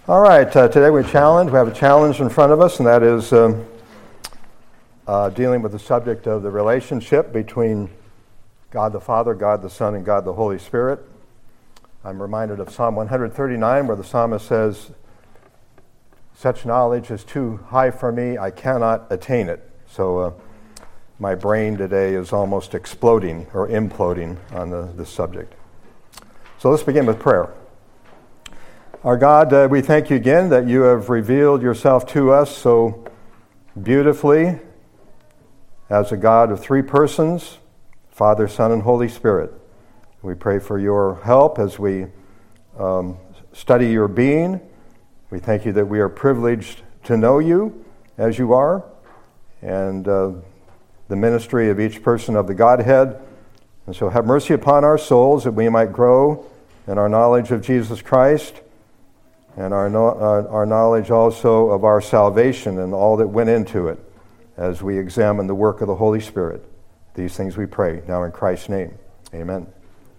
All right, today we have a challenge in front of us, and that is dealing with the subject of the relationship between God the Father, God the Son, and God the Holy Spirit. I'm reminded of Psalm 139, where the psalmist says, "Such knowledge is too high for me, I cannot attain it." So my brain today is almost exploding or imploding on this subject. So let's begin with prayer. Our God, we thank you again that you have revealed yourself to us so beautifully as a God of three persons, Father, Son, and Holy Spirit. We pray for your help as we study your being. We thank you that we are privileged to know you as you are, and the ministry of each person of the Godhead. And so have mercy upon our souls that we might grow in our knowledge of Jesus Christ, and our knowledge also of our salvation and all that went into it as we examine the work of the Holy Spirit. These things we pray now in Christ's name. Amen.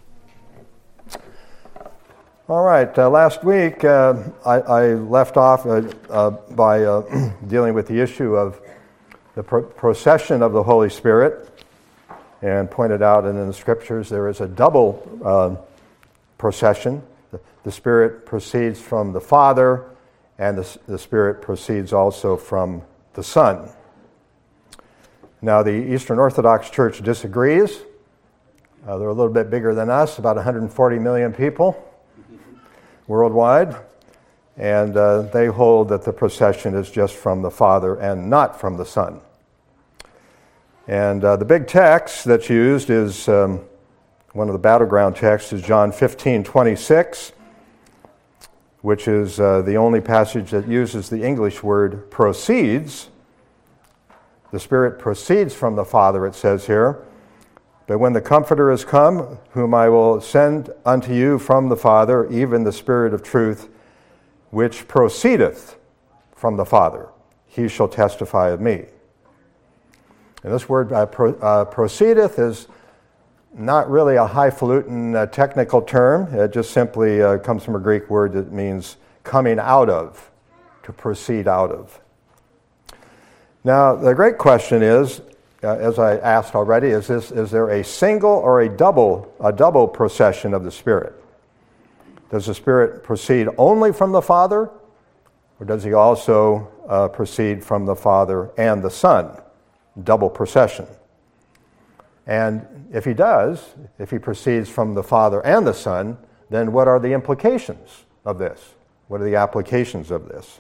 All right, last week I left off by dealing with the issue of the procession of the Holy Spirit, and pointed out in the Scriptures there is a double procession. The Spirit proceeds from the Father, and the Spirit proceeds also from the Son. Now, the Eastern Orthodox Church disagrees. They're a little bit bigger than us, about 140 million people worldwide, and they hold that the procession is just from the Father and not from the Son. And the big text that's used is, one of the battleground texts is John 15:26, which is the only passage that uses the English word proceeds. The Spirit proceeds from the Father, it says here. But when the Comforter is come, whom I will send unto you from the Father, even the Spirit of truth, which proceedeth from the Father, he shall testify of me. And this word proceedeth is not really a highfalutin technical term. It just simply comes from a Greek word that means coming out of, to proceed out of. Now, the great question is, as I asked already, is there a single or a double procession of the Spirit? Does the Spirit proceed only from the Father, or does he also proceed from the Father and the Son? Double procession. And if he proceeds from the Father and the Son, then what are the implications of this? What are the applications of this?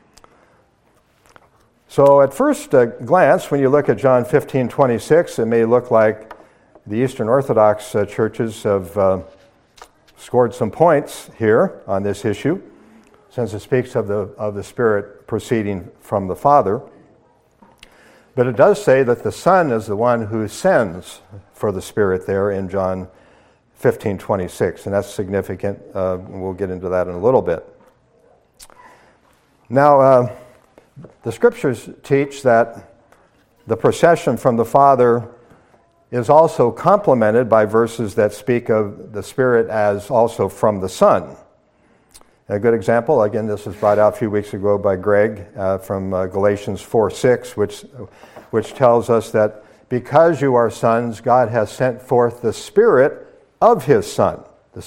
So at first glance, when you look at John 15:26, it may look like the Eastern Orthodox churches have scored some points here on this issue, since it speaks of the Spirit proceeding from the Father. But it does say that the Son is the one who sends for the Spirit there in John 15:26, and that's significant. We'll get into that in a little bit. Now, the Scriptures teach that the procession from the Father is also complemented by verses that speak of the Spirit as also from the Son. A good example, again, this was brought out a few weeks ago by Greg from Galatians 4:6, which tells us that because you are sons, God has sent forth the Spirit of His Son,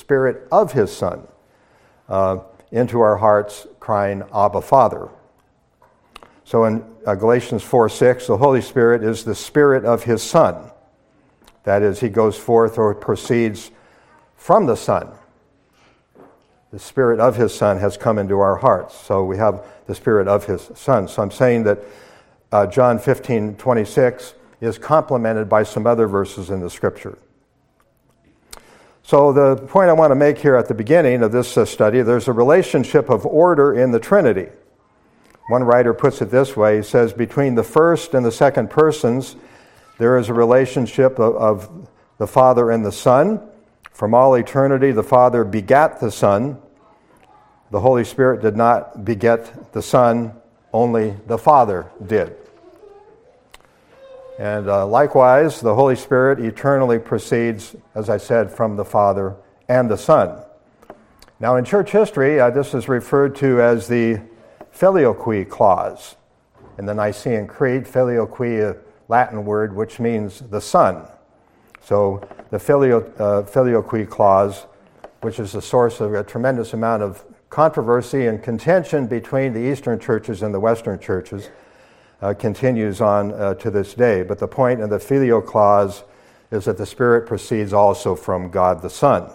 into our hearts, crying, Abba, Father. So in Galatians 4:6, the Holy Spirit is the Spirit of His Son. That is, He goes forth or proceeds from the Son. The Spirit of His Son has come into our hearts. So we have the Spirit of His Son. So I'm saying that John 15:26 is complemented by some other verses in the Scripture. So the point I want to make here at the beginning of this study, there's a relationship of order in the Trinity. One writer puts it this way. He says, between the first and the second persons, there is a relationship of the Father and the Son. From all eternity, the Father begat the Son. The Holy Spirit did not beget the Son, only the Father did. And likewise, the Holy Spirit eternally proceeds, as I said, from the Father and the Son. Now, in church history, this is referred to as the Filioque clause. In the Nicene Creed, Filioque, a Latin word which means the Son. So the Filioque clause, which is the source of a tremendous amount of controversy and contention between the Eastern churches and the Western churches, continues on to this day. But the point in the Filio clause is that the Spirit proceeds also from God the Son.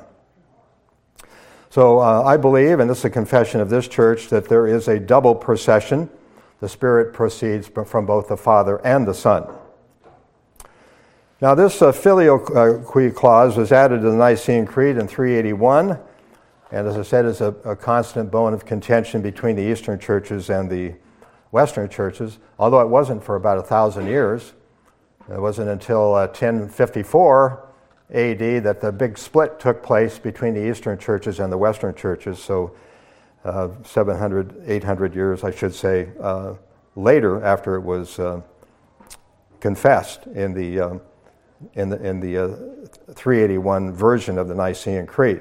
So I believe, and this is a confession of this church, that there is a double procession. The Spirit proceeds from both the Father and the Son. Now this Filioque clause was added to the Nicene Creed in 381, and as I said, is a constant bone of contention between the Eastern churches and the Western churches, although it wasn't for about 1,000 years. It wasn't until 1054 AD that the big split took place between the Eastern churches and the Western churches. So 700, 800 years, I should say, later, after it was confessed in the 381 version of the Nicene Creed.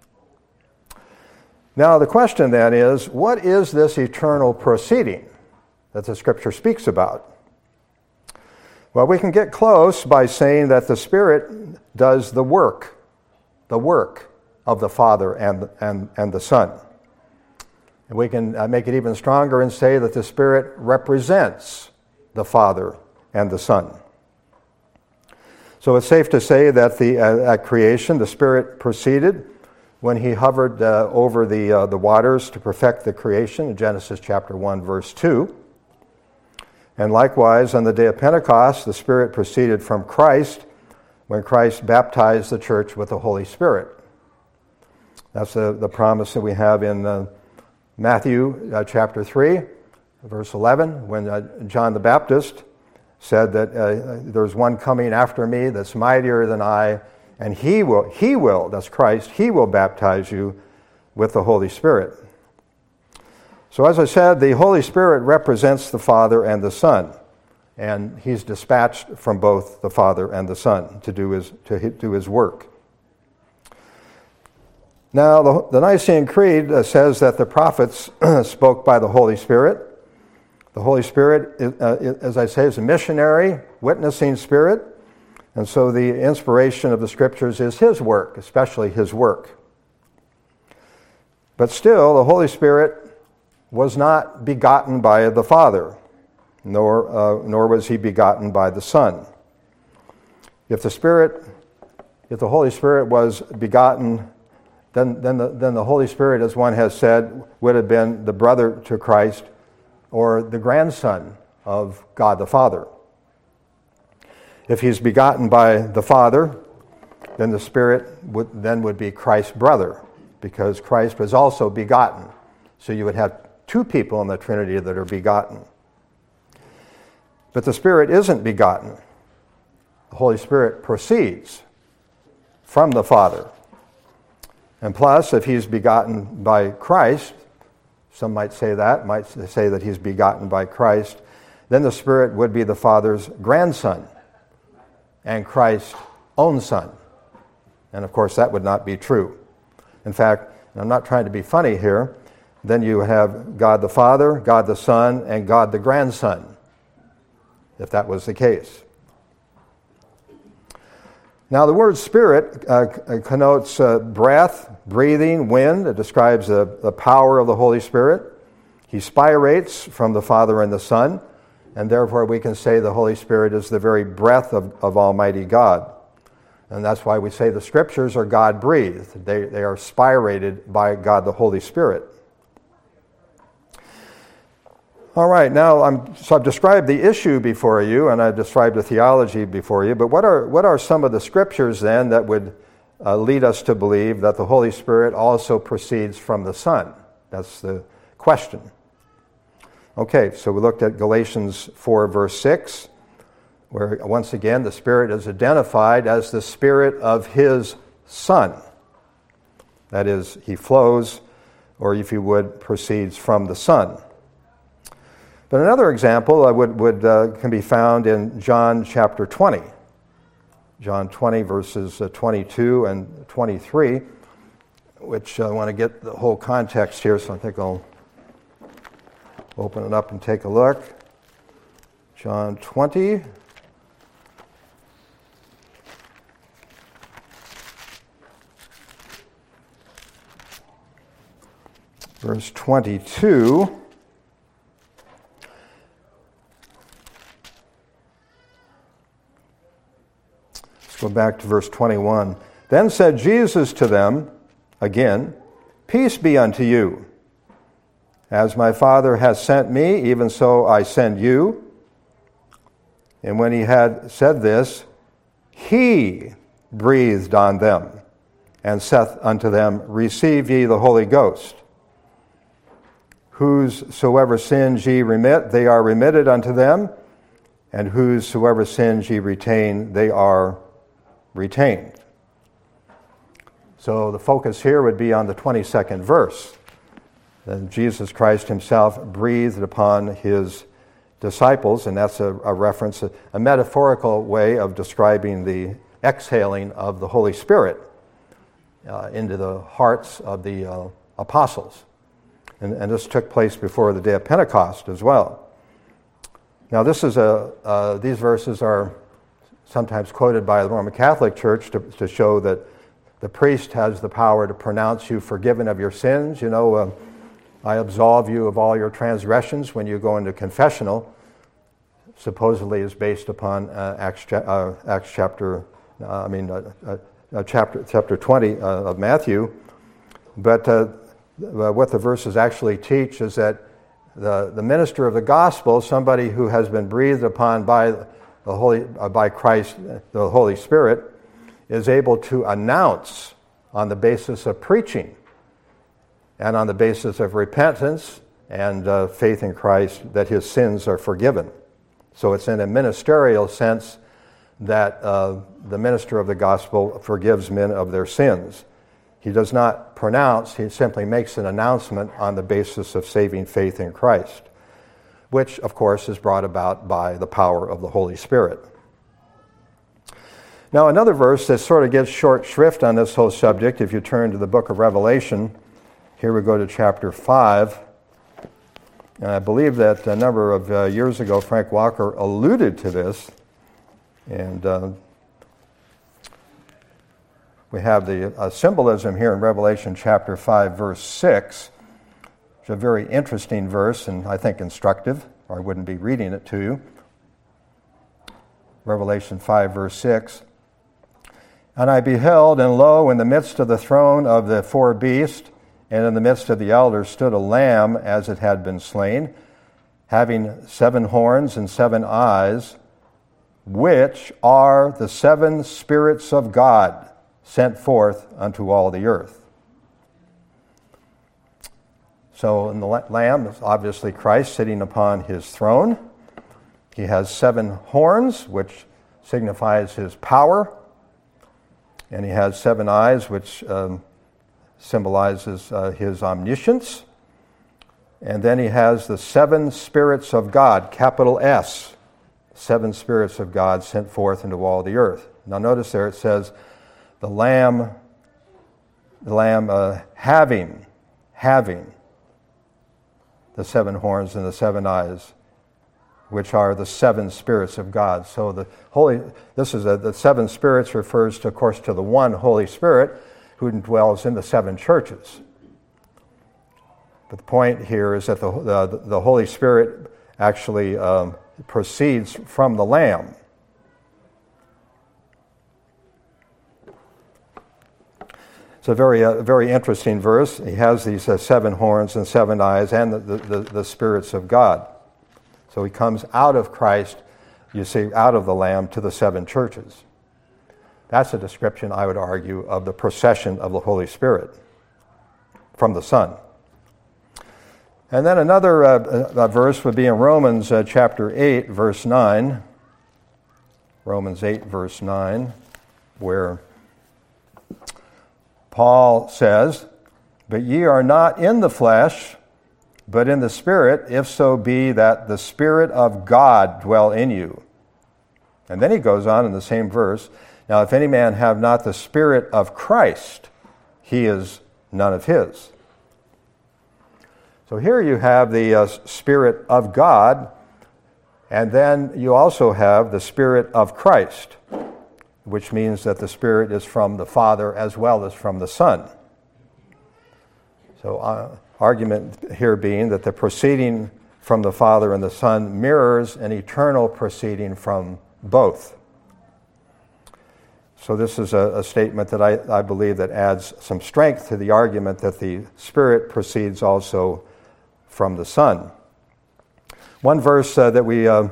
Now the question then is, what is this eternal proceeding that the Scripture speaks about? Well, we can get close by saying that the Spirit does the work of the Father and the Son. And we can make it even stronger and say that the Spirit represents the Father and the Son. So it's safe to say that at creation, the Spirit proceeded when He hovered over the waters to perfect the creation in Genesis chapter 1, verse 2. And likewise, on the day of Pentecost, the Spirit proceeded from Christ when Christ baptized the church with the Holy Spirit. That's the promise that we have in Matthew chapter 3, verse 11, when John the Baptist said that there's one coming after me that's mightier than I, and he will, that's Christ, He will baptize you with the Holy Spirit. So as I said, the Holy Spirit represents the Father and the Son, and He's dispatched from both the Father and the Son to do His work. Now, the Nicene Creed says that the prophets spoke by the Holy Spirit. The Holy Spirit, as I say, is a missionary, witnessing spirit, and so the inspiration of the Scriptures is His work, especially His work. But still, the Holy Spirit was not begotten by the Father, nor was He begotten by the Son. If the Holy Spirit was begotten, then the Holy Spirit, as one has said, would have been the brother to Christ or the grandson of God the Father. If He's begotten by the Father, then the Spirit would be Christ's brother, because Christ was also begotten. So you would have two people in the Trinity that are begotten. But the Spirit isn't begotten. The Holy Spirit proceeds from the Father. And plus, if He's begotten by Christ, some might say that He's begotten by Christ, then the Spirit would be the Father's grandson and Christ's own son. And of course, that would not be true. In fact, I'm not trying to be funny here, then you have God the Father, God the Son, and God the grandson, if that was the case. Now, the word Spirit connotes breath, breathing, wind. It describes the power of the Holy Spirit. He spirates from the Father and the Son, and therefore we can say the Holy Spirit is the very breath of Almighty God. And that's why we say the Scriptures are God-breathed. They are spirated by God the Holy Spirit. All right, now I've described the issue before you, and I've described the theology before you, but what are some of the Scriptures then that would lead us to believe that the Holy Spirit also proceeds from the Son? That's the question. Okay, so we looked at Galatians 4, verse 6, where once again the Spirit is identified as the Spirit of His Son. That is, He flows, or if you would, proceeds from the Son. But another example can be found in John chapter 20. John 20, verses 22 and 23, which I want to get the whole context here, so I think I'll open it up and take a look. John 20. Verse 22. Let's go back to verse 21. Then said Jesus to them, again, "Peace be unto you. As my Father has sent me, even so I send you." And when he had said this, he breathed on them, and saith unto them, "Receive ye the Holy Ghost. Whosoever sins ye remit, they are remitted unto them, and whosoever sins ye retain, they are retained." So the focus here would be on the 22nd verse. Then Jesus Christ himself breathed upon his disciples, and that's a reference, a metaphorical way of describing the exhaling of the Holy Spirit into the hearts of the apostles. And this took place before the day of Pentecost as well. Now, these verses are sometimes quoted by the Roman Catholic Church to show that the priest has the power to pronounce you forgiven of your sins. I absolve you of all your transgressions when you go into confessional. Supposedly is based upon chapter 20 of Matthew. But what the verses actually teach is that the minister of the gospel, somebody who has been breathed upon by Christ, the Holy Spirit, is able to announce on the basis of preaching and on the basis of repentance and faith in Christ that his sins are forgiven. So it's in a ministerial sense that the minister of the gospel forgives men of their sins. He does not pronounce, he simply makes an announcement on the basis of saving faith in Christ, which, of course, is brought about by the power of the Holy Spirit. Now, another verse that sort of gets short shrift on this whole subject, if you turn to the book of Revelation, here we go to chapter 5. And I believe that a number of years ago, Frank Walker alluded to this. And we have the symbolism here in Revelation chapter 5, verse 6. It's a very interesting verse and I think instructive, or I wouldn't be reading it to you. Revelation 5, verse 6. "And I beheld, and lo, in the midst of the throne of the four beasts, and in the midst of the elders stood a lamb as it had been slain, having 7 horns and 7 eyes, which are the 7 spirits of God sent forth unto all the earth." So in the lamb is obviously Christ sitting upon his throne. He has 7 horns, which signifies his power. And he has 7 eyes, which symbolizes his omniscience. And then he has the 7 spirits of God, capital S, 7 spirits of God sent forth into all the earth. Now notice there it says, the lamb having the 7 horns and the 7 eyes, which are the 7 spirits of God. So the 7 spirits refers to, of course, to the one Holy Spirit who dwells in the 7 churches. But the point here is that the Holy Spirit actually proceeds from the Lamb. It's a very interesting verse. He has these 7 horns and 7 eyes and the spirits of God. So he comes out of Christ, you see, out of the Lamb to the 7 churches. That's a description, I would argue, of the procession of the Holy Spirit from the Son. And then another verse would be in Romans chapter 8, verse 9. Romans 8, verse 9, where Paul says, "But ye are not in the flesh, but in the Spirit, if so be that the Spirit of God dwell in you." And then he goes on in the same verse, "Now if any man have not the Spirit of Christ, he is none of his. So here you have the Spirit of God, and then you also have the Spirit of Christ, which means that the Spirit is from the Father as well as from the Son. So argument here being that the proceeding from the Father and the Son mirrors an eternal proceeding from both. So this is a statement that I believe that adds some strength to the argument that the Spirit proceeds also from the Son. One verse that we have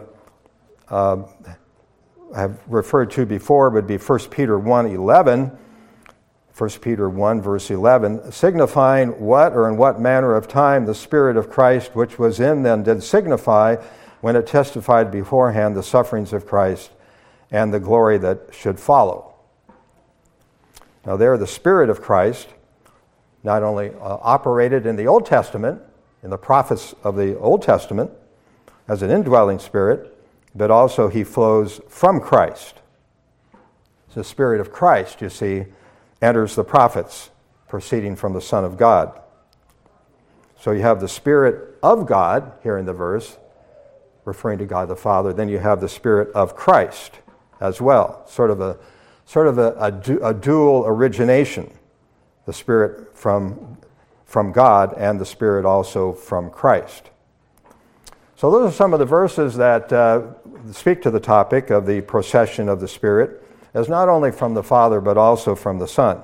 referred to before would be 1 Peter 1:11. 1 Peter 1, verse 11, signifying what or in what manner of time the Spirit of Christ, which was in them, did signify when it testified beforehand the sufferings of Christ and the glory that should follow. Now there, the Spirit of Christ not only operated in the Old Testament, in the prophets of the Old Testament, as an indwelling Spirit, but also he flows from Christ. It's the Spirit of Christ, you see, enters the prophets, proceeding from the Son of God. So you have the Spirit of God here in the verse, referring to God the Father. Then you have the Spirit of Christ as well, sort of a dual origination, the Spirit from God and the Spirit also from Christ. So those are some of the verses that speak to the topic of the procession of the Spirit, as not only from the Father, but also from the Son.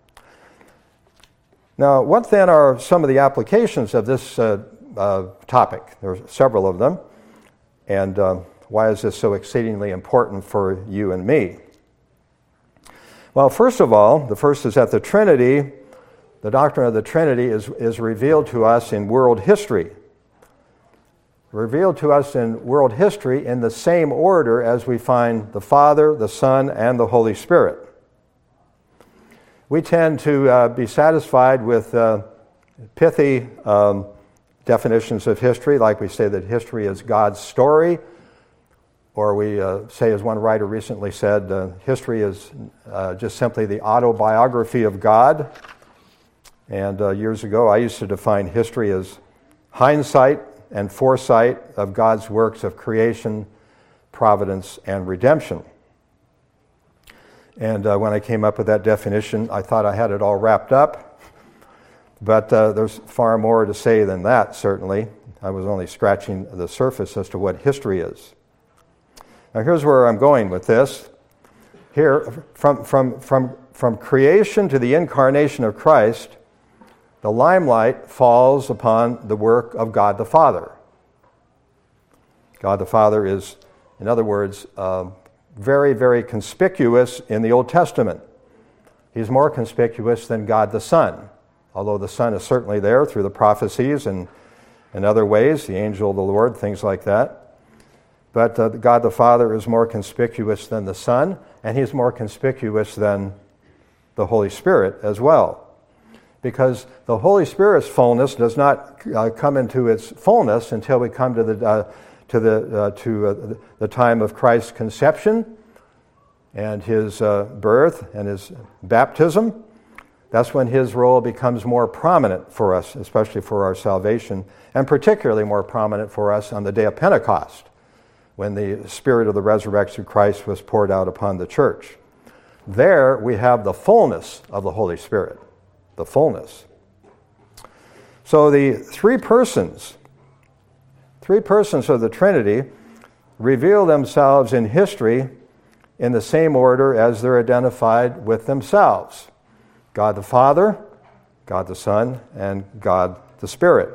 Now, what then are some of the applications of this topic? There are several of them. And why is this so exceedingly important for you and me? Well, first of all, the first is that the Trinity, the doctrine of the Trinity is revealed to us in world history. Revealed to us in world history in the same order as we find the Father, the Son, and the Holy Spirit. We tend to be satisfied with pithy definitions of history, like we say that history is God's story, or we say, as one writer recently said, history is just simply the autobiography of God. And years ago, I used to define history as hindsight and foresight of God's works of creation, providence, and redemption. And when I came up with that definition, I thought I had it all wrapped up. But there's far more to say than that, certainly. I was only scratching the surface as to what history is. Now here's where I'm going with this. Here, from creation to the incarnation of Christ, the limelight falls upon the work of God the Father. God the Father is, in other words, very, very conspicuous in the Old Testament. He's more conspicuous than God the Son, although the Son is certainly there through the prophecies and in other ways, the angel of the Lord, things like that. But God the Father is more conspicuous than the Son, and he's more conspicuous than the Holy Spirit as well. Because the Holy Spirit's fullness does not come into its fullness until we come to the time of Christ's conception and his birth and his baptism. That's when his role becomes more prominent for us, especially for our salvation, and particularly more prominent for us on the day of Pentecost, when the Spirit of the resurrection of Christ was poured out upon the church. There we have the fullness of the Holy Spirit. The fullness. So the three persons of the Trinity reveal themselves in history in the same order as they're identified with themselves. God the Father, God the Son, and God the Spirit.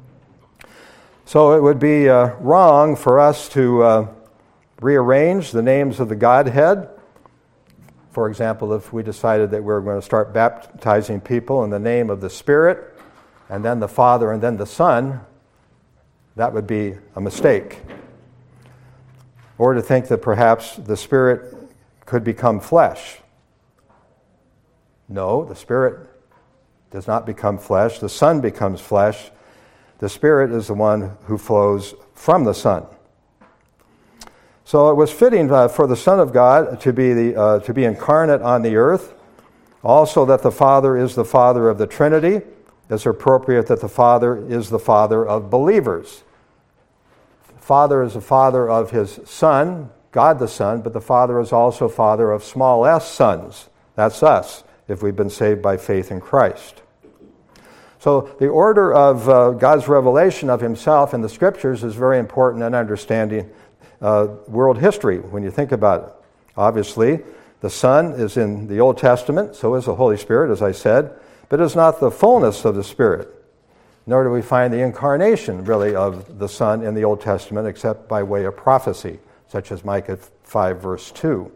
So it would be wrong for us to rearrange the names of the Godhead. For example, if we decided that we were going to start baptizing people in the name of the Spirit, and then the Father, and then the Son, that would be a mistake. Or to think that perhaps the Spirit could become flesh. No, the Spirit does not become flesh. The Son becomes flesh. The Spirit is the one who flows from the Son. So it was fitting for the Son of God to be incarnate on the earth, Also, that the Father is the Father of the Trinity. It's appropriate that the Father is the Father of believers. The Father is the Father of His Son, God the Son, but the Father is also Father of small s sons. That's us, if we've been saved by faith in Christ. So the order of God's revelation of Himself in the Scriptures is very important in understanding world history when you think about it. Obviously, the Son is in the Old Testament, so is the Holy Spirit, as I said, but is not the fullness of the Spirit. Nor do we find the incarnation, really, of the Son in the Old Testament, except by way of prophecy, such as Micah 5, verse 2.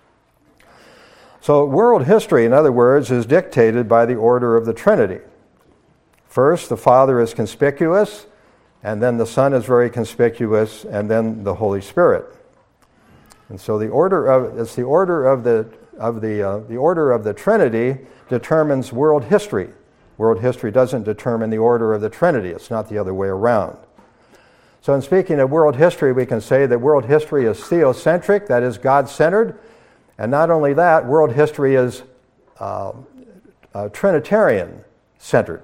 So world history, in other words, is dictated by the order of the Trinity. First, the Father is conspicuous, and then the Son is very conspicuous, and then the Holy Spirit. And so the order of the Trinity determines world history. World history doesn't determine the order of the Trinity. It's not the other way around. So in speaking of world history, we can say that world history is theocentric, that is God-centered. And not only that, world history is Trinitarian-centered.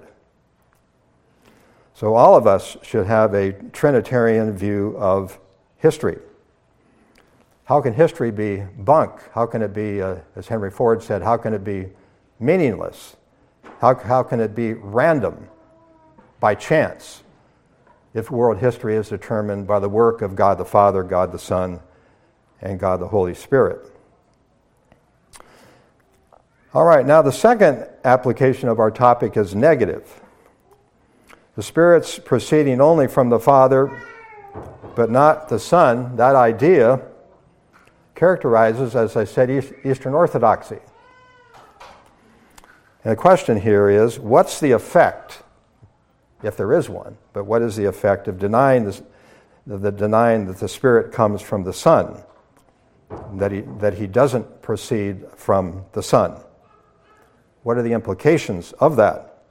So all of us should have a Trinitarian view of history. How can history be bunk? How can it be, as Henry Ford said, how can it be meaningless? How can it be random, by chance, if world history is determined by the work of God the Father, God the Son, and God the Holy Spirit? All right, now the second application of our topic is negative. The Spirit's proceeding only from the Father, but not the Son, that idea characterizes, as I said, Eastern Orthodoxy. And the question here is, what's the effect, if there is one, but what is the effect of denying that the Spirit comes from the Son, that he doesn't proceed from the Son? What are the implications of that?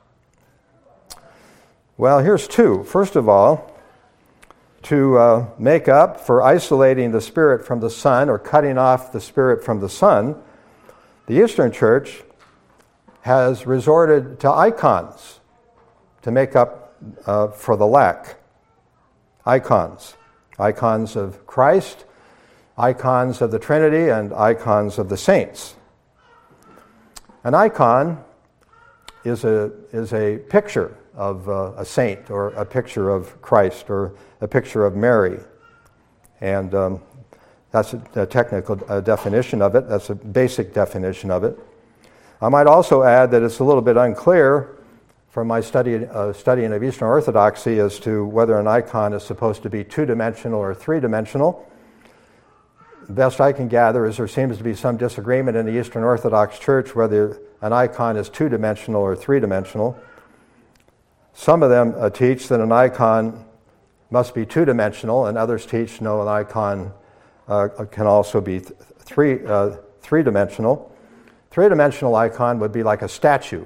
Well, here's two. First of all, to make up for isolating the Spirit from the Son or cutting off the Spirit from the Son, the Eastern Church has resorted to icons to make up for the lack. Icons of Christ, icons of the Trinity, and icons of the saints. An icon is a picture of a saint, or a picture of Christ, or a picture of Mary. And that's a technical definition of it. That's a basic definition of it. I might also add that it's a little bit unclear from my studying of Eastern Orthodoxy as to whether an icon is supposed to be two-dimensional or three-dimensional. The best I can gather is there seems to be some disagreement in the Eastern Orthodox Church whether an icon is two-dimensional or three-dimensional. Some of them teach that an icon must be two-dimensional, and others teach no, an icon can also be three-dimensional. Three-dimensional icon would be like a statue.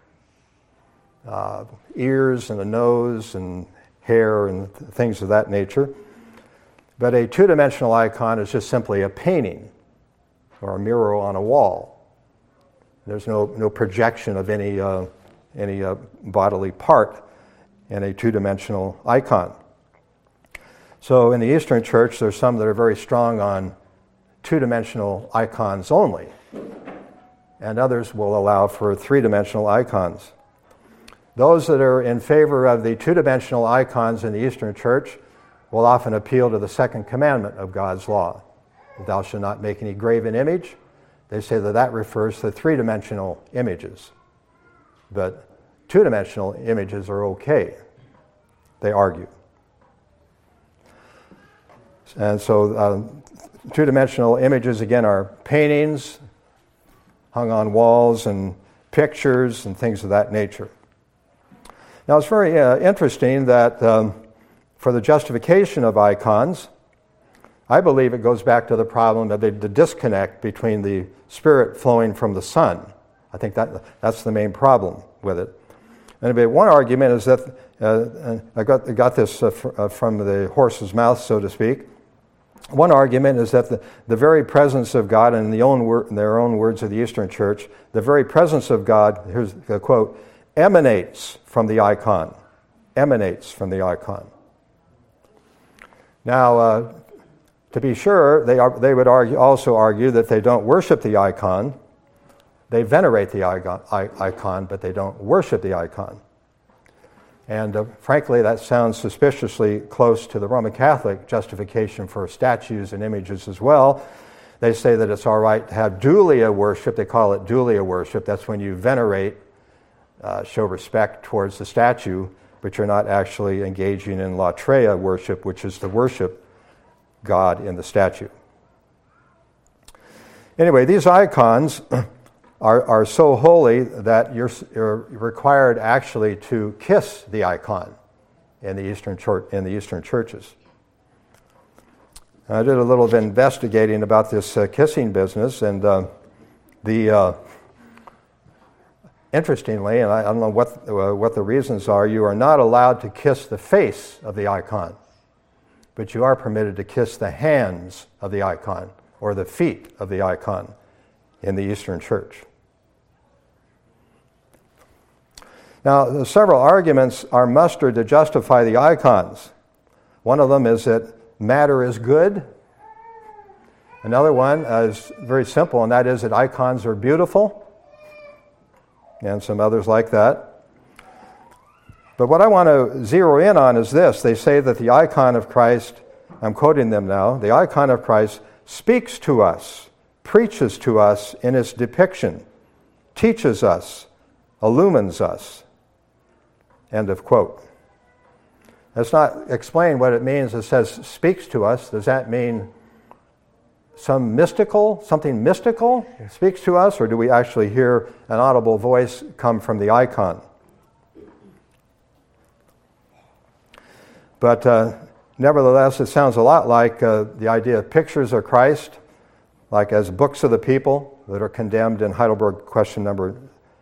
Ears and a nose and hair and things of that nature. But a two-dimensional icon is just simply a painting or a mural on a wall. There's no projection of any bodily part in a two-dimensional icon. So in the Eastern Church, there's some that are very strong on two-dimensional icons only, and others will allow for three-dimensional icons. Those that are in favor of the two-dimensional icons in the Eastern Church will often appeal to the second commandment of God's law. Thou shalt not make any graven image. They say that refers to three-dimensional images. But two-dimensional images are okay, they argue. And so two-dimensional images, again, are paintings hung on walls and pictures and things of that nature. Now, it's very interesting that for the justification of icons, I believe it goes back to the problem of the disconnect between the Spirit flowing from the Son. I think that's the main problem with it. Anyway, one argument is that, I got this from the horse's mouth, so to speak, One argument is that the very presence of God, and in their own words of the Eastern Church, the very presence of God, here's a quote, emanates from the icon. Emanates from the icon. Now, to be sure, they would also argue that they don't worship the icon. They venerate the icon, but they don't worship the icon. And frankly, that sounds suspiciously close to the Roman Catholic justification for statues and images as well. They say that it's all right to have dulia worship. They call it dulia worship. That's when you venerate, show respect towards the statue, but you're not actually engaging in latreia worship, which is to worship God in the statue. Anyway, these icons are so holy that you're required actually to kiss the icon in the Eastern churches. I did a little bit of investigating about this kissing business, and interestingly, and I don't know what the reasons are, you are not allowed to kiss the face of the icon, but you are permitted to kiss the hands of the icon or the feet of the icon in the Eastern Church. Now, several arguments are mustered to justify the icons. One of them is that matter is good. Another one is very simple, and that is that icons are beautiful, and some others like that. But what I want to zero in on is this. They say that the icon of Christ, I'm quoting them now, the icon of Christ speaks to us, preaches to us in its depiction, teaches us, illumines us. End of quote. Let's not explain what it means. It says speaks to us. Does that mean something mystical speaks to us, or do we actually hear an audible voice come from the icon? But nevertheless, it sounds a lot like the idea of pictures of Christ, like as books of the people that are condemned in Heidelberg question number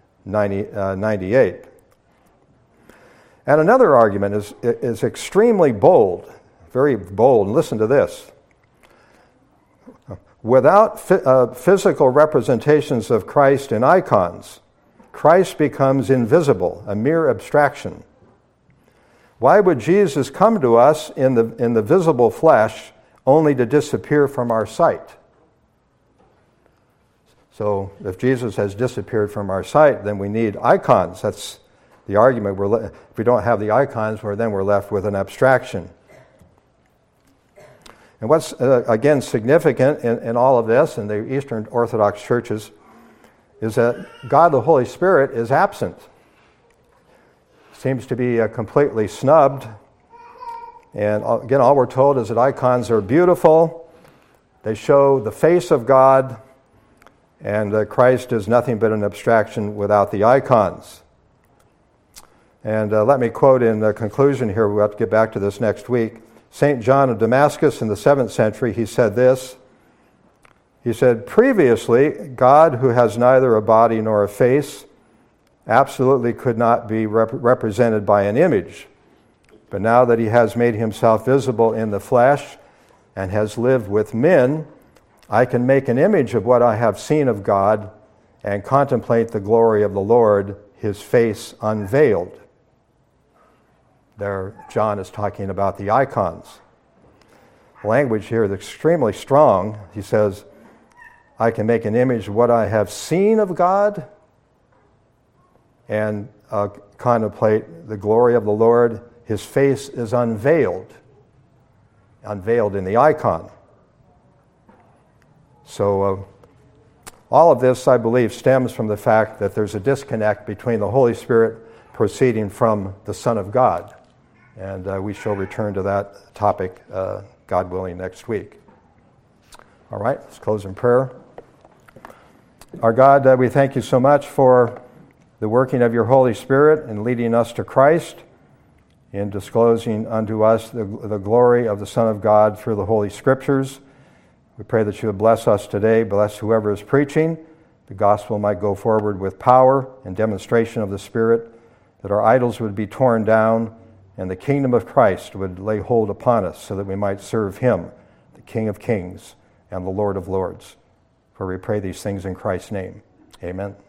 98. And another argument is extremely bold, very bold. And listen to this. Without physical representations of Christ in icons, Christ becomes invisible, a mere abstraction. Why would Jesus come to us in the visible flesh only to disappear from our sight? So if Jesus has disappeared from our sight, then we need icons. That's the argument. If we don't have the icons, then we're left with an abstraction. And what's, again, significant in all of this, in the Eastern Orthodox churches, is that God the Holy Spirit is absent. Seems to be completely snubbed. And again, all we're told is that icons are beautiful. They show the face of God, and Christ is nothing but an abstraction without the icons. And let me quote in the conclusion here. We'll have to get back to this next week. St. John of Damascus in the 7th century, he said this. He said, previously, God, who has neither a body nor a face, absolutely could not be represented by an image. But now that he has made himself visible in the flesh and has lived with men, I can make an image of what I have seen of God and contemplate the glory of the Lord, his face unveiled. There, John is talking about the icons. Language here is extremely strong. He says, I can make an image of what I have seen of God and contemplate the glory of the Lord. His face is unveiled in the icon. So all of this, I believe, stems from the fact that there's a disconnect between the Holy Spirit proceeding from the Son of God. And we shall return to that topic, God willing, next week. All right, let's close in prayer. Our God, we thank you so much for the working of your Holy Spirit in leading us to Christ, in disclosing unto us the glory of the Son of God through the Holy Scriptures. We pray that you would bless us today, bless whoever is preaching. The gospel might go forward with power and demonstration of the Spirit, that our idols would be torn down, and the kingdom of Christ would lay hold upon us so that we might serve him, the King of kings and the Lord of lords. For we pray these things in Christ's name. Amen.